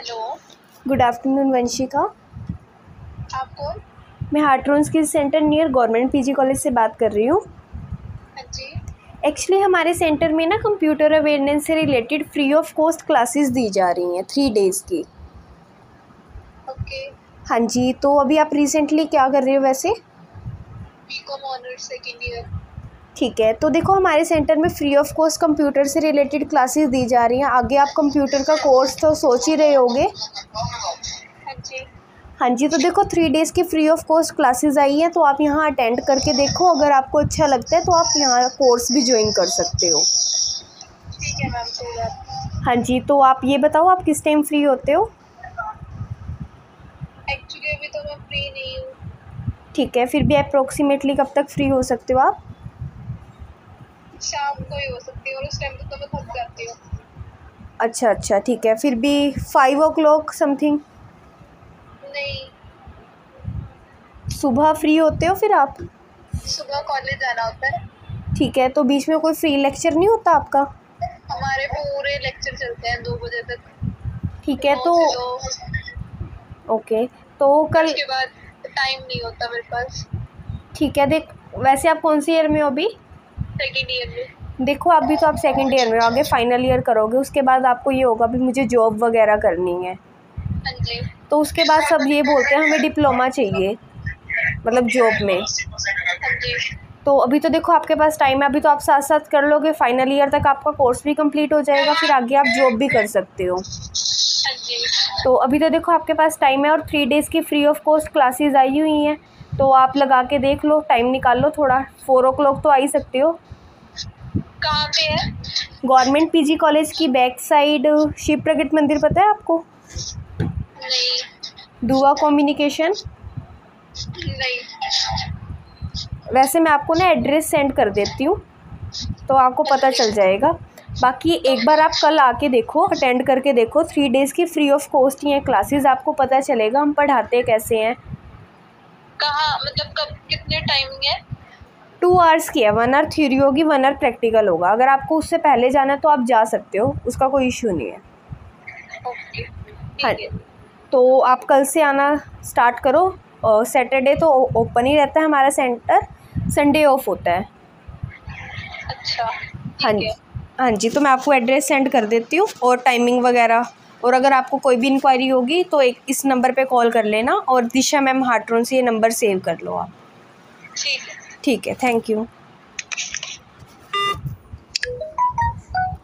Hello. Good afternoon Vanshika. आप कौन? मैं Hartron skill centre near government PG college से बात कर रही हूँ। हाँ जी। एक्चुअली हमारे सेंटर में ना कंप्यूटर अवेयरनेस से related free of cost classes दी जा रही हैं 3 डेज़ की। ओके। हाँ जी, तो अभी आप रिसेंटली क्या कर रहे हो वैसे? BCom honours second year. ठीक है, तो देखो हमारे सेंटर में फ्री ऑफ कॉस्ट कंप्यूटर से रिलेटेड क्लासेस दी जा रही हैं। आगे आप कंप्यूटर का कोर्स तो सोच ही रहे होगे। हाँ जी। हाँ जी, तो देखो 3 डेज़ की फ्री ऑफ कॉस्ट क्लासेस आई हैं, तो आप यहाँ अटेंड करके देखो। अगर आपको अच्छा लगता है तो आप यहाँ कोर्स भी ज्वाइन कर सकते हो। ठीक है मैम, कोई बात नहीं। हाँ जी, तो आप ये बताओ आप किस टाइम फ्री होते हो? एक्चुअली अभी तो मैं फ्री नहीं हूँ। ठीक है, फिर भी अप्रोक्सीमेटली कब तक फ्री हो सकते हो आप? शाम को ही हो सकती है और उस टाइम तक तो मैं थक जाती हूँ। अच्छा अच्छा, ठीक है, फिर भी 5 o'clock समथिंग नहीं, सुबह फ्री होते हो फिर आप? सुबह कॉलेज जाना होता है। ठीक है, तो बीच में कोई फ्री लेक्चर नहीं होता आपका? हमारे पूरे लेक्चर चलते हैं 2 बजे तक। ठीक है, 9 तो से 2। ओके, तो कल उसके बाद टाइम नहीं होता मेरे पास। ठीक है। देख, वैसे आप कौन सी ईयर में हो अभी? सेकेंड ईयर में। देखो अभी तो आप सेकंड ईयर में हो, आगे फाइनल ईयर करोगे, उसके बाद आपको ये होगा भी मुझे जॉब वगैरह करनी है, हाँ जी। तो उसके बाद सब ये बोलते हैं हमें डिप्लोमा चाहिए, मतलब जॉब में। हाँ जी। तो अभी तो देखो आपके पास टाइम है, अभी तो आप साथ साथ कर लोगे, फाइनल ईयर तक आपका कोर्स भी कंप्लीट हो जाएगा, फिर आगे आप जॉब भी कर सकते हो। हाँ जी। तो अभी तो देखो आपके पास टाइम है, और 3 डेज़ की फ्री ऑफ कॉस्ट क्लासेस आई हुई हैं, तो आप लगा के देख लो, टाइम निकाल लो थोड़ा। 4 o'clock तो आ ही सकते हो। कहाँ पे है? गवर्नमेंट पीजी कॉलेज की बैक साइड शिव प्रगट मंदिर पता है आपको? नहीं। दुआ कम्युनिकेशन। नहीं। वैसे मैं आपको ना एड्रेस सेंड कर देती हूँ, तो आपको पता चल जाएगा। बाकी एक बार आप कल आके देखो, अटेंड करके देखो, 3 डेज़ की फ्री ऑफ कॉस्ट ही हैं क्लासेस, आपको पता चलेगा हम पढ़ाते कैसे हैं। कहाँ, मतलब कब, कितने टाइमिंग है? 2 hours की है, 1 hour थ्योरी होगी, 1 hour प्रैक्टिकल होगा। अगर आपको उससे पहले जाना है तो आप जा सकते हो, उसका कोई इशू नहीं है। ओके, हाँ, ठीक है। तो आप कल से आना स्टार्ट करो। सैटरडे तो ओपन ही रहता है हमारा सेंटर, संडे ऑफ होता है। अच्छा, हाँ ठीक जी, है। हाँ जी, तो मैं आपको एड्रेस सेंड कर देती हूँ और टाइमिंग वगैरह। और अगर आपको कोई भी इंक्वायरी होगी तो इस नंबर पे कॉल कर लेना, और दिशा मैम हार्ट्रोन से ये नंबर सेव कर लो आप। ठीक है। ठीक है, थैंक यू।